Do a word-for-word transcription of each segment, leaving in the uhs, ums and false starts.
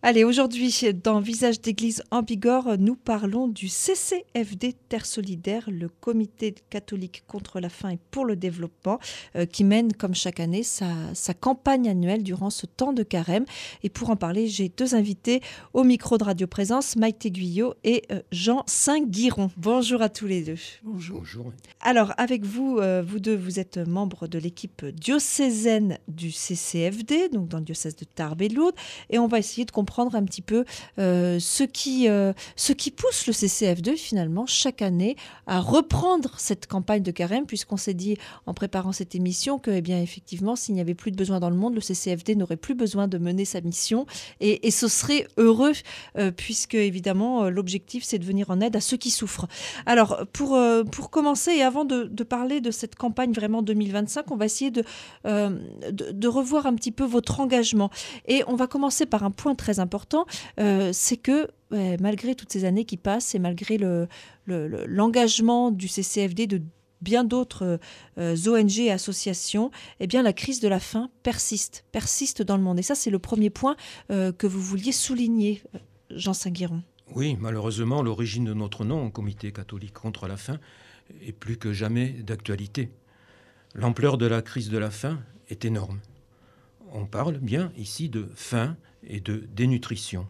Allez, aujourd'hui, dans Visage d'église en Bigorre, nous parlons du C C F D Terre Solidaire, le Comité catholique contre la faim et pour le développement, euh, qui mène, comme chaque année, sa, sa campagne annuelle durant ce temps de carême. Et pour en parler, j'ai deux invités au micro de Radio Présence, Maïté Guyot et euh, Jean Saint-Guiron. Bonjour à tous les deux. Bonjour. Bonjour. Alors, avec vous, euh, vous deux, vous êtes membres de l'équipe diocésaine du C C F D, donc dans le diocèse de Tarbes et de Lourdes, et on va essayer de comprendre comprendre un petit peu euh, ce, qui, euh, ce qui pousse le C C F D finalement chaque année à reprendre cette campagne de carême, puisqu'on s'est dit en préparant cette émission que eh bien, effectivement s'il n'y avait plus de besoin dans le monde, le C C F D n'aurait plus besoin de mener sa mission et, et ce serait heureux euh, puisque évidemment l'objectif c'est de venir en aide à ceux qui souffrent. Alors pour, euh, pour commencer et avant de, de parler de cette campagne vraiment deux mille vingt-cinq, on va essayer de, euh, de, de revoir un petit peu votre engagement et on va commencer par un point très important, euh, c'est que ouais, malgré toutes ces années qui passent et malgré le, le, le, l'engagement du C C F D, de bien d'autres euh, O N G et associations, eh bien, la crise de la faim persiste, persiste dans le monde. Et ça, c'est le premier point euh, que vous vouliez souligner, Jean Saint-Guiron. Oui, malheureusement, l'origine de notre nom, Comité catholique contre la faim, est plus que jamais d'actualité. L'ampleur de la crise de la faim est énorme. On parle bien ici de faim et de dénutrition.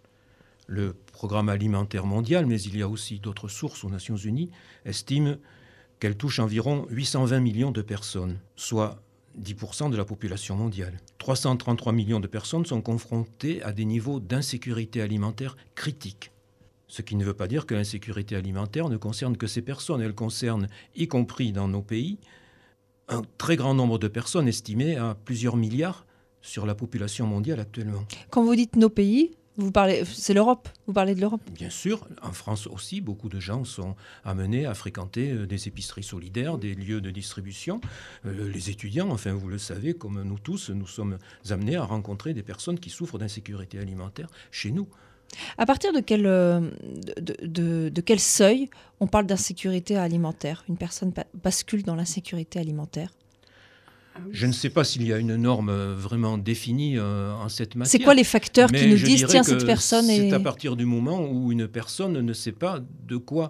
Le Programme alimentaire mondial, mais il y a aussi d'autres sources aux Nations Unies, estime qu'elle touche environ huit cent vingt millions de personnes, soit dix pour cent de la population mondiale. trois cent trente-trois millions de personnes sont confrontées à des niveaux d'insécurité alimentaire critiques. Ce qui ne veut pas dire que l'insécurité alimentaire ne concerne que ces personnes. Elle concerne, y compris dans nos pays, un très grand nombre de personnes estimées à plusieurs milliards sur la population mondiale actuellement. Quand vous dites nos pays, vous parlez, c'est l'Europe, vous parlez de l'Europe ? Bien sûr, en France aussi, beaucoup de gens sont amenés à fréquenter des épiceries solidaires, des lieux de distribution. Euh, les étudiants, enfin vous le savez, comme nous tous, nous sommes amenés à rencontrer des personnes qui souffrent d'insécurité alimentaire chez nous. À partir de quel, de, de, de quel seuil on parle d'insécurité alimentaire ? Une personne bascule dans l'insécurité alimentaire ? Je ne sais pas s'il y a une norme vraiment définie euh, en cette matière. C'est quoi les facteurs qui nous disent, tiens, cette personne personne est... C'est à partir du moment où une personne ne sait pas de quoi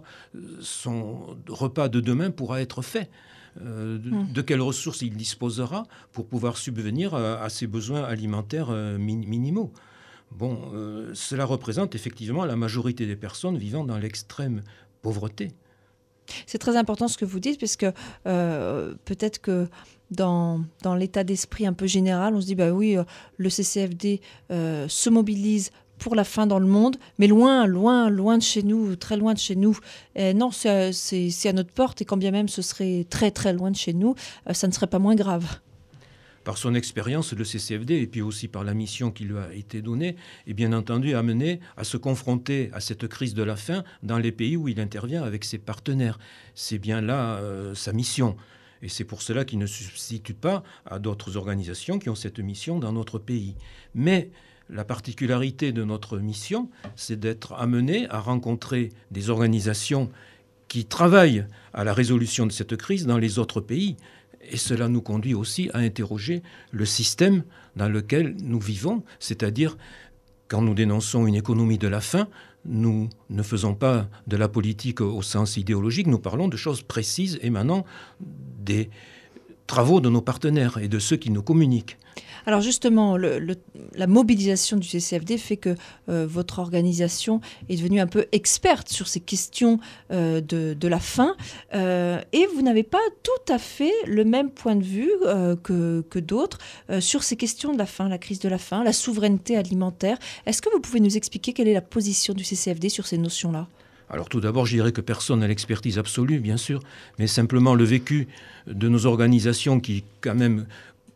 son repas de demain pourra être fait. Euh, de, mmh. de quelles ressources il disposera pour pouvoir subvenir à, à ses besoins alimentaires euh, min- minimaux. Bon, euh, cela représente effectivement la majorité des personnes vivant dans l'extrême pauvreté. C'est très important ce que vous dites, parce que euh, peut-être que dans, dans l'état d'esprit un peu général, on se dit, bah oui, euh, le C C F D euh, se mobilise pour la faim dans le monde, mais loin, loin, loin de chez nous, très loin de chez nous. Et non, c'est, c'est, c'est à notre porte, et quand bien même ce serait très, très loin de chez nous, euh, ça ne serait pas moins grave. Par son expérience, le C C F D, et puis aussi par la mission qui lui a été donnée, est bien entendu amené à se confronter à cette crise de la faim dans les pays où il intervient avec ses partenaires. C'est bien là euh, sa mission. Et c'est pour cela qu'il ne se substitue pas à d'autres organisations qui ont cette mission dans notre pays. Mais la particularité de notre mission, c'est d'être amené à rencontrer des organisations qui travaillent à la résolution de cette crise dans les autres pays. Et cela nous conduit aussi à interroger le système dans lequel nous vivons, c'est-à-dire quand nous dénonçons une économie de la faim, nous ne faisons pas de la politique au sens idéologique, nous parlons de choses précises émanant des travaux de nos partenaires et de ceux qui nous communiquent. Alors justement, le, le, la mobilisation du C C F D fait que euh, votre organisation est devenue un peu experte sur ces questions euh, de, de la faim euh, et vous n'avez pas tout à fait le même point de vue euh, que, que d'autres euh, sur ces questions de la faim, la crise de la faim, la souveraineté alimentaire. Est-ce que vous pouvez nous expliquer quelle est la position du C C F D sur ces notions-là ? Alors tout d'abord, je dirais que personne n'a l'expertise absolue, bien sûr, mais simplement le vécu de nos organisations qui, quand même,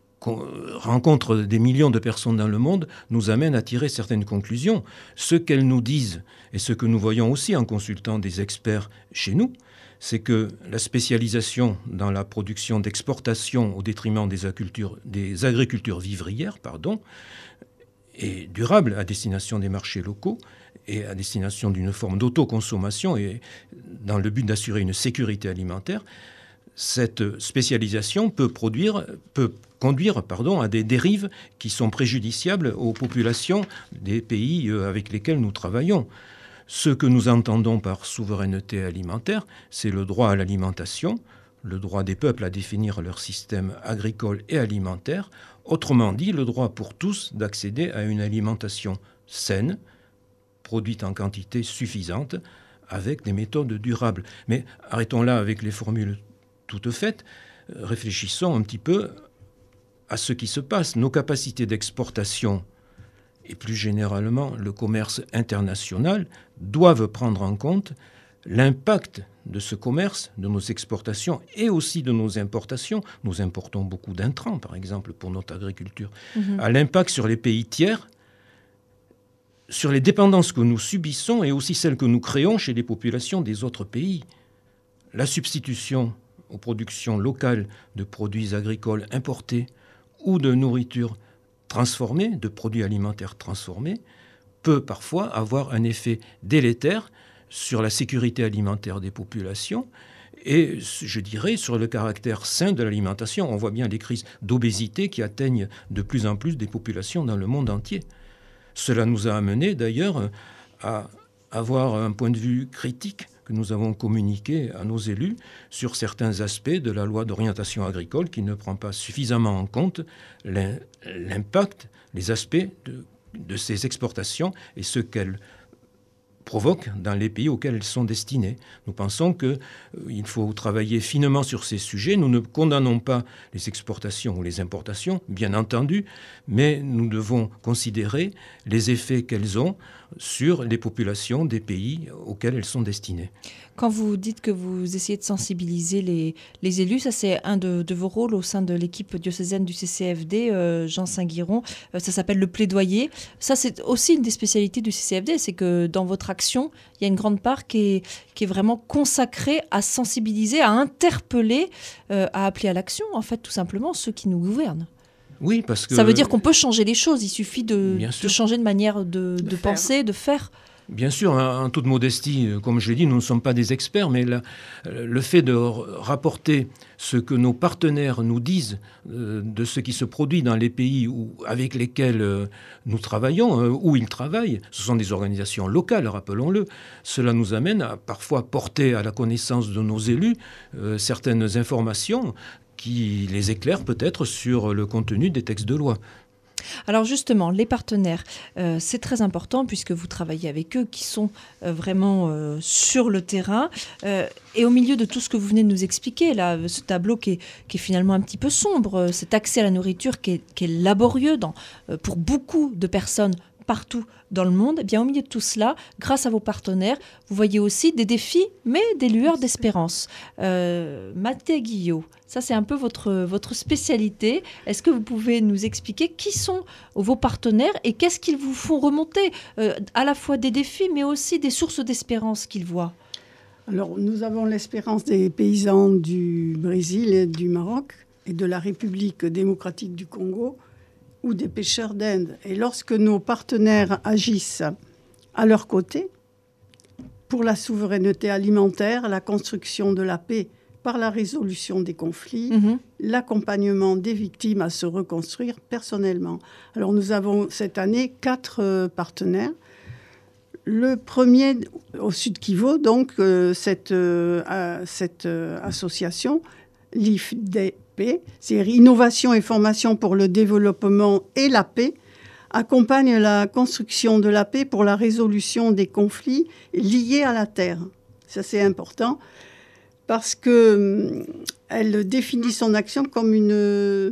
rencontrent des millions de personnes dans le monde, nous amène à tirer certaines conclusions. Ce qu'elles nous disent, et ce que nous voyons aussi en consultant des experts chez nous, c'est que la spécialisation dans la production d'exportation au détriment des agricultures, des agricultures vivrières, pardon, est durable à destination des marchés locaux et à destination d'une forme d'autoconsommation et dans le but d'assurer une sécurité alimentaire. cette spécialisation peut, produire, peut conduire pardon, à des dérives qui sont préjudiciables aux populations des pays avec lesquels nous travaillons. Ce que nous entendons par souveraineté alimentaire, c'est le droit à l'alimentation, le droit des peuples à définir leur système agricole et alimentaire, autrement dit, le droit pour tous d'accéder à une alimentation saine, produite en quantité suffisante, avec des méthodes durables. Mais arrêtons là avec les formules toutes faites, réfléchissons un petit peu à ce qui se passe. Nos capacités d'exportation et plus généralement le commerce international doivent prendre en compte l'impact de ce commerce, de nos exportations et aussi de nos importations. Nous importons beaucoup d'intrants, par exemple, pour notre agriculture, mmh. à l'impact sur les pays tiers, sur les dépendances que nous subissons et aussi celles que nous créons chez les populations des autres pays. La substitution aux productions locales de produits agricoles importés ou de nourriture transformée, de produits alimentaires transformés, peut parfois avoir un effet délétère sur la sécurité alimentaire des populations et, je dirais, sur le caractère sain de l'alimentation. On voit bien les crises d'obésité qui atteignent de plus en plus des populations dans le monde entier. Cela nous a amené d'ailleurs à avoir un point de vue critique que nous avons communiqué à nos élus sur certains aspects de la loi d'orientation agricole qui ne prend pas suffisamment en compte l'impact, les aspects de, de ces exportations et ce qu'elles provoquent dans les pays auxquels elles sont destinées. Nous pensons qu'il euh, faut travailler finement sur ces sujets. Nous ne condamnons pas les exportations ou les importations, bien entendu, mais nous devons considérer les effets qu'elles ont sur les populations des pays auxquels elles sont destinées. Quand vous dites que vous essayez de sensibiliser les, les élus, ça c'est un de, de vos rôles au sein de l'équipe diocésaine du C C F D, euh, Jean Saint-Guiron, euh, ça s'appelle le plaidoyer. Ça c'est aussi une des spécialités du C C F D, c'est que dans votre action, il y a une grande part qui est, qui est vraiment consacrée à sensibiliser, à interpeller, euh, à appeler à l'action, en fait, tout simplement, ceux qui nous gouvernent. Oui, parce que... Ça veut dire qu'on peut changer les choses, il suffit de, de changer de manière de, de, de penser, de faire. Bien sûr, en toute modestie, comme je l'ai dit, nous ne sommes pas des experts, mais la, le fait de rapporter ce que nos partenaires nous disent euh, de ce qui se produit dans les pays où, avec lesquels euh, nous travaillons, euh, où ils travaillent, ce sont des organisations locales, rappelons-le, cela nous amène à parfois porter à la connaissance de nos élus euh, certaines informations qui les éclairent peut-être sur le contenu des textes de loi. Alors justement, les partenaires, euh, c'est très important puisque vous travaillez avec eux qui sont euh, vraiment euh, sur le terrain. Euh, et au milieu de tout ce que vous venez de nous expliquer, là, ce tableau qui est, qui est finalement un petit peu sombre, cet accès à la nourriture qui est, qui est laborieux dans, euh, pour beaucoup de personnes partout dans le monde, eh bien, au milieu de tout cela, grâce à vos partenaires, vous voyez aussi des défis, mais des lueurs d'espérance. Euh, Mathé Guillot, ça c'est un peu votre, votre spécialité. Est-ce que vous pouvez nous expliquer qui sont vos partenaires et qu'est-ce qu'ils vous font remonter, euh, à la fois des défis, mais aussi des sources d'espérance qu'ils voient? Alors, nous avons l'espérance des paysans du Brésil et du Maroc et de la République démocratique du Congo, ou des pêcheurs d'Inde. Et lorsque nos partenaires agissent à leur côté, pour la souveraineté alimentaire, la construction de la paix par la résolution des conflits, mmh. l'accompagnement des victimes à se reconstruire personnellement. Alors nous avons cette année quatre euh, partenaires. Le premier, au Sud Kivu, donc, euh, cette, euh, cette euh, association, l'I F D P, c'est-à-dire Innovation et Formation pour le développement et la paix, accompagne la construction de la paix pour la résolution des conflits liés à la terre. Ça, c'est important parce qu'elle euh, définit son action comme une...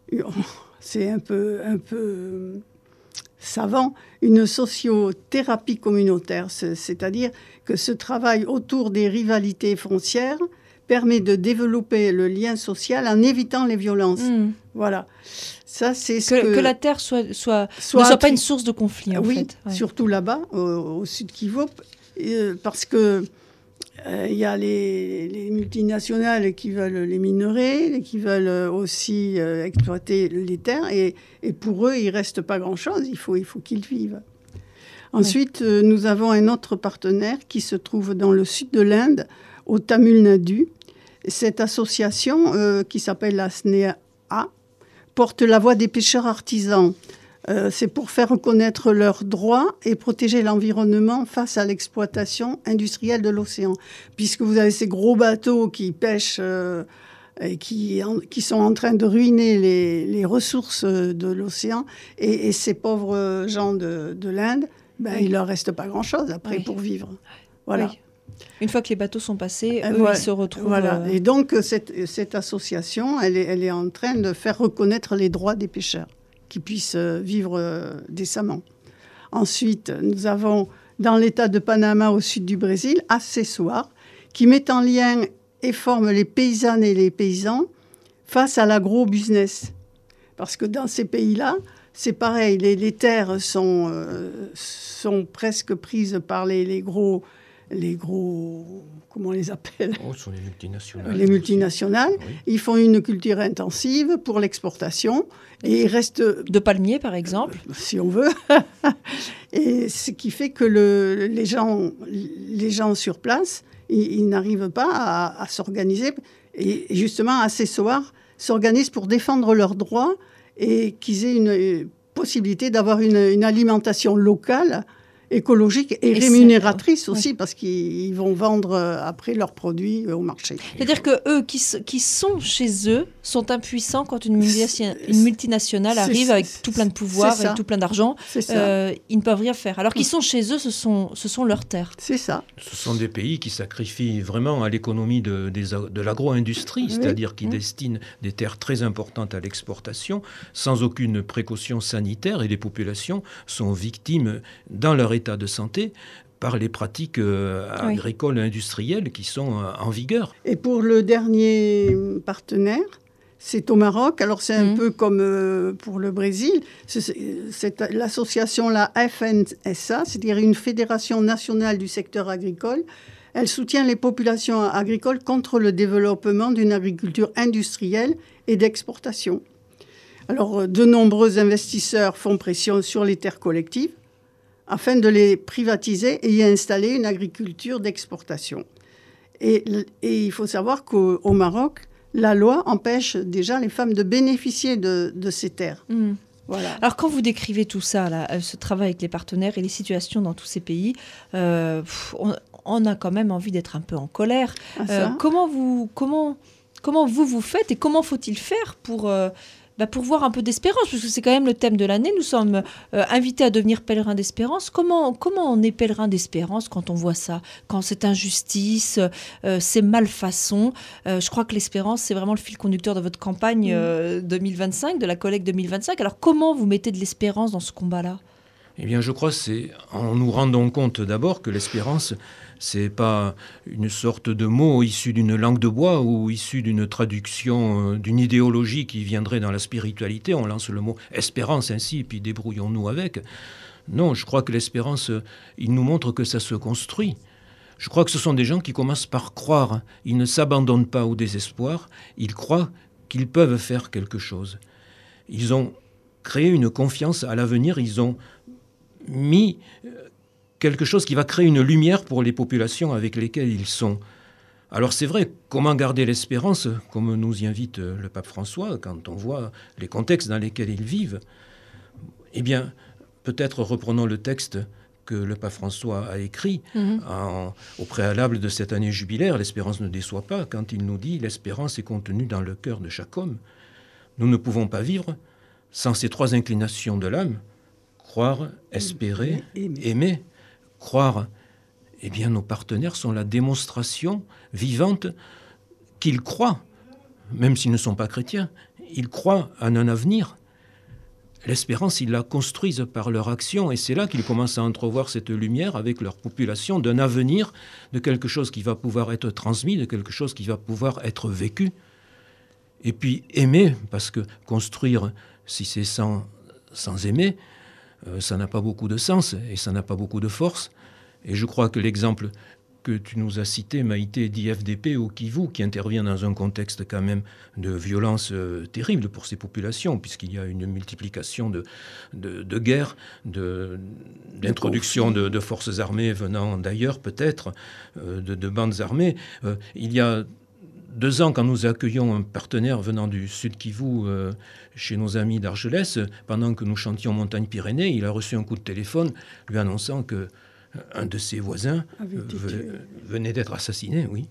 C'est un peu, un peu savant, une sociothérapie communautaire, c'est-à-dire que ce travail autour des rivalités foncières permet de développer le lien social en évitant les violences. Mmh. Voilà. Ça, c'est ce que, que... que la terre soit, soit, soit, ne soit pas une source de conflit, en oui, fait. Oui, surtout là-bas, au, au Sud Kivu, euh, parce que il euh, y a les, les multinationales qui veulent les minerais, qui veulent aussi euh, exploiter les terres, et, et pour eux, il ne reste pas grand-chose, il faut, il faut qu'ils vivent. Ensuite, oui. euh, nous avons un autre partenaire qui se trouve dans le sud de l'Inde, au Tamil Nadu. cette association, euh, qui s'appelle la S N E A, porte la voix des pêcheurs artisans. Euh, c'est pour faire reconnaître leurs droits et protéger l'environnement face à l'exploitation industrielle de l'océan. Puisque vous avez ces gros bateaux qui pêchent euh, et qui, en, qui sont en train de ruiner les, les ressources de l'océan, et, et ces pauvres gens de, de l'Inde, ben, oui. il ne leur reste pas grand-chose après oui. pour vivre. Voilà. Oui. Une fois que les bateaux sont passés, eux, voilà. ils se retrouvent... Voilà. Euh... Et donc, cette, cette association, elle est, elle est en train de faire reconnaître les droits des pêcheurs, qui puissent vivre euh, décemment. Ensuite, nous avons, dans l'État de Panama, au sud du Brésil, Acessoir, qui met en lien et forme les paysannes et les paysans face à l'agro-business. Parce que dans ces pays-là, c'est pareil, les, les terres sont, euh, sont presque prises par les, les gros... les gros, comment on les appelle ? Oh, ce sont les multinationales. Les multinationales. Oui. Ils font une culture intensive pour l'exportation. Et il reste... De palmiers, par exemple ? Si on veut. Et ce qui fait que le, les, gens, les gens sur place, ils, ils n'arrivent pas à, à s'organiser. Et justement, Acessoir s'organisent pour défendre leurs droits et qu'ils aient une, une possibilité d'avoir une, une alimentation locale, écologique et, et rémunératrice aussi, oui. parce qu'ils vont vendre après leurs produits au marché. C'est-à-dire qu'eux, qui, qui sont chez eux, sont impuissants quand une, multi- une multinationale c'est, arrive c'est, avec tout plein de pouvoir et tout plein d'argent. Euh, ils ne peuvent rien faire. Alors qu'ils sont chez eux, ce sont, ce sont leurs terres. C'est ça. Ce sont des pays qui sacrifient vraiment à l'économie de, des, de l'agro-industrie, oui. c'est-à-dire qui mmh. destinent des terres très importantes à l'exportation, sans aucune précaution sanitaire, et les populations sont victimes, dans leur état de santé, par les pratiques euh, oui. agricoles et industrielles qui sont euh, en vigueur. Et pour le dernier partenaire, c'est au Maroc. Alors c'est un mmh. peu comme euh, pour le Brésil. C'est, c'est l'association, la F N S A, c'est-à-dire une fédération nationale du secteur agricole. Elle soutient les populations agricoles contre le développement d'une agriculture industrielle et d'exportation. Alors de nombreux investisseurs font pression sur les terres collectives afin de les privatiser et y installer une agriculture d'exportation. Et, et il faut savoir qu'au au Maroc, la loi empêche déjà les femmes de bénéficier de, de ces terres. Mmh. Voilà. Alors quand vous décrivez tout ça, là, ce travail avec les partenaires et les situations dans tous ces pays, euh, on, on a quand même envie d'être un peu en colère. Ah, euh, comment, vous, comment, comment vous vous faites et comment faut-il faire pour... Euh, Bah pour voir un peu d'espérance, parce que c'est quand même le thème de l'année. Nous sommes euh, invités à devenir pèlerins d'espérance. Comment, comment on est pèlerin d'espérance quand on voit ça ? Quand cette injustice, euh, ces malfaçons. Euh, je crois que l'espérance, c'est vraiment le fil conducteur de votre campagne euh, deux mille vingt-cinq, de la collecte deux mille vingt-cinq. Alors comment vous mettez de l'espérance dans ce combat-là ? Eh bien, je crois que c'est en nous rendant compte d'abord que l'espérance, c'est pas une sorte de mot issu d'une langue de bois ou issu d'une traduction d'une idéologie qui viendrait dans la spiritualité. On lance le mot espérance ainsi, puis débrouillons-nous avec. Non, je crois que l'espérance, il nous montre que ça se construit. Je crois que ce sont des gens qui commencent par croire. Ils ne s'abandonnent pas au désespoir. Ils croient qu'ils peuvent faire quelque chose. Ils ont créé une confiance à l'avenir. Ils ont mis quelque chose qui va créer une lumière pour les populations avec lesquelles ils sont. Alors c'est vrai, comment garder l'espérance, comme nous y invite le pape François, quand on voit les contextes dans lesquels ils vivent ? Eh bien, peut-être reprenons le texte que le pape François a écrit mmh. en, au préalable de cette année jubilaire, « L'espérance ne déçoit pas », quand il nous dit « L'espérance est contenue dans le cœur de chaque homme ». Nous ne pouvons pas vivre sans ces trois inclinations de l'âme, croire, espérer, aimer. aimer. Croire, eh bien, nos partenaires sont la démonstration vivante qu'ils croient, même s'ils ne sont pas chrétiens, ils croient en un avenir. L'espérance, ils la construisent par leur action, et c'est là qu'ils commencent à entrevoir cette lumière avec leur population d'un avenir, de quelque chose qui va pouvoir être transmis, de quelque chose qui va pouvoir être vécu. Et puis aimer, parce que construire, si c'est sans, sans aimer, Euh, ça n'a pas beaucoup de sens et ça n'a pas beaucoup de force. Et je crois que l'exemple que tu nous as cité, Maïté, d'I F D P au Kivu, qui intervient dans un contexte quand même de violence euh, terrible pour ces populations, puisqu'il y a une multiplication de, de, de guerres, de, d'introduction de, de forces armées venant d'ailleurs peut-être, euh, de, de bandes armées. Euh, il y a deux ans, quand nous accueillons un partenaire venant du Sud Kivu, euh, chez nos amis d'Argelès, pendant que nous chantions Montagne-Pyrénées, il a reçu un coup de téléphone lui annonçant que un de ses voisins euh, venait d'être assassiné, oui.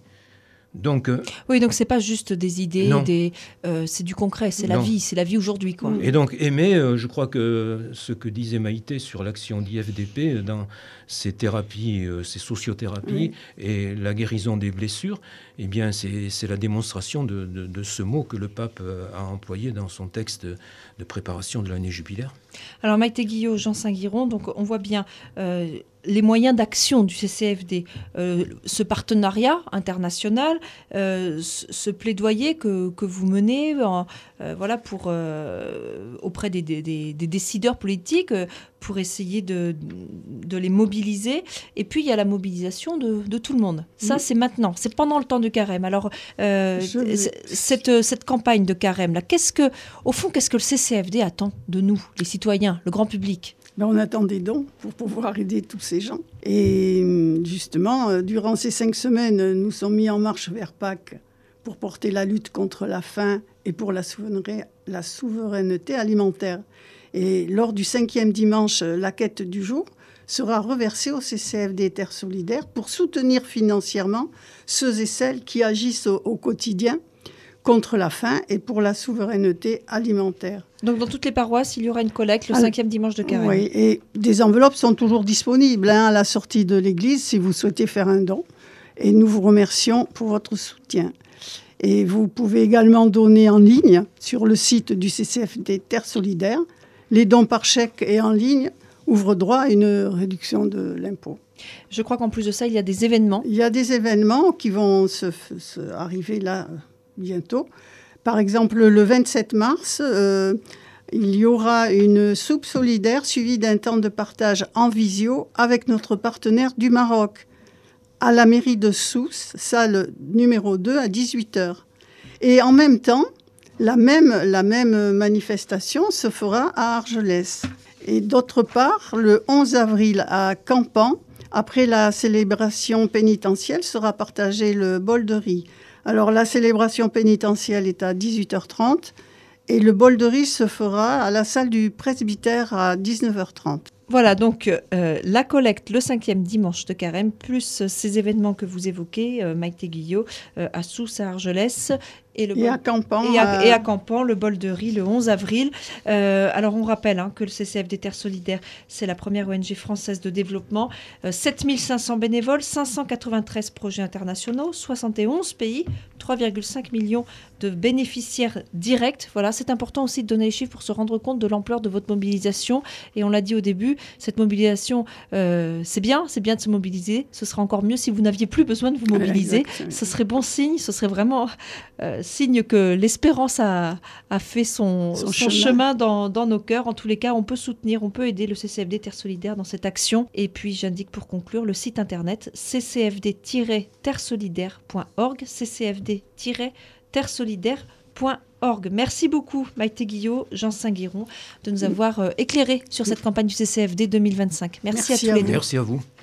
Donc, euh, oui, donc c'est pas juste des idées, des, euh, c'est du concret, c'est la vie, c'est la vie aujourd'hui, quoi. Et donc, Aimé, euh, je crois que ce que disait Maïté sur l'action d'I F D P dans ses thérapies, euh, ses sociothérapies oui. et la guérison des blessures, eh bien, c'est, c'est la démonstration de, de, de ce mot que le pape a employé dans son texte de préparation de l'année jubilaire. Alors, Maïté Guillot, Jean Saint-Guiron, donc on voit bien euh, les moyens d'action du C C F D, euh, ce partenariat international, euh, ce plaidoyer que, que vous menez en, euh, voilà, pour, euh, auprès des, des, des décideurs politiques euh, pour essayer de, de les mobiliser. Et puis, il y a la mobilisation de, de tout le monde. Ça, oui. c'est maintenant, c'est pendant le temps de carême. Alors, euh, cette, cette campagne de carême, là, qu'est-ce que, au fond, qu'est-ce que le C C F D attend de nous, les citoyens, le grand public ? Ben, on attend des dons pour pouvoir aider tous ces gens. Et justement, durant ces cinq semaines, nous sommes mis en marche vers Pâques pour porter la lutte contre la faim et pour la souveraineté, la souveraineté alimentaire. Et lors du cinquième dimanche, la quête du jour sera reversée au C C F D Terre Solidaire pour soutenir financièrement ceux et celles qui agissent au, au quotidien contre la faim et pour la souveraineté alimentaire. Donc dans toutes les paroisses, il y aura une collecte le cinquième dimanche de carême. Oui, et des enveloppes sont toujours disponibles hein, à la sortie de l'église si vous souhaitez faire un don. Et nous vous remercions pour votre soutien. Et vous pouvez également donner en ligne sur le site du C C F D Terre Solidaire. Les dons par chèque et en ligne ouvrent droit à une réduction de l'impôt. Je crois qu'en plus de ça, il y a des événements. Il y a des événements qui vont se, se arriver là bientôt. Par exemple, le vingt-sept mars, euh, il y aura une soupe solidaire suivie d'un temps de partage en visio avec notre partenaire du Maroc, à la mairie de Sousse, salle numéro deux à dix-huit heures. Et en même temps, la même, la même manifestation se fera à Argelès. Et d'autre part, le onze avril à Campan, après la célébration pénitentielle, sera partagé le bol de riz. Alors, la célébration pénitentielle est à dix-huit heures trente et le bol de riz se fera à la salle du presbytère à dix-neuf heures trente. Voilà, donc euh, la collecte le cinquième dimanche de carême, plus ces événements que vous évoquez, euh, Maïté Guillot, euh, à Sousse, à Argelès. Et, le bol... et, à Campan, et, à, euh... et à Campan, le bol de riz le onze avril. Euh, alors on rappelle hein, que le C C F D Terre Solidaire, c'est la première O N G française de développement. Euh, sept mille cinq cents bénévoles, cinq cent quatre-vingt-treize projets internationaux, soixante et onze pays, trois virgule cinq millions de bénéficiaires directs. Voilà, c'est important aussi de donner les chiffres pour se rendre compte de l'ampleur de votre mobilisation. Et on l'a dit au début, cette mobilisation, euh, c'est bien, c'est bien de se mobiliser. Ce serait encore mieux si vous n'aviez plus besoin de vous mobiliser. Exactement. Ce serait bon signe, ce serait vraiment euh, signe que l'espérance a, a fait son, son, son chemin, chemin dans, dans nos cœurs. En tous les cas, on peut soutenir, on peut aider le C C F D Terre Solidaire dans cette action. Et puis, j'indique pour conclure le site internet c c f d tiret terre solidaire point org, c c f d tiret terre solidaire point org. Merci beaucoup, Maïté Guillot, Jean Saint-Guiron, de nous avoir euh, éclairés sur cette campagne du C C F D deux mille vingt-cinq. Merci, Merci à tous les deux. Merci à vous.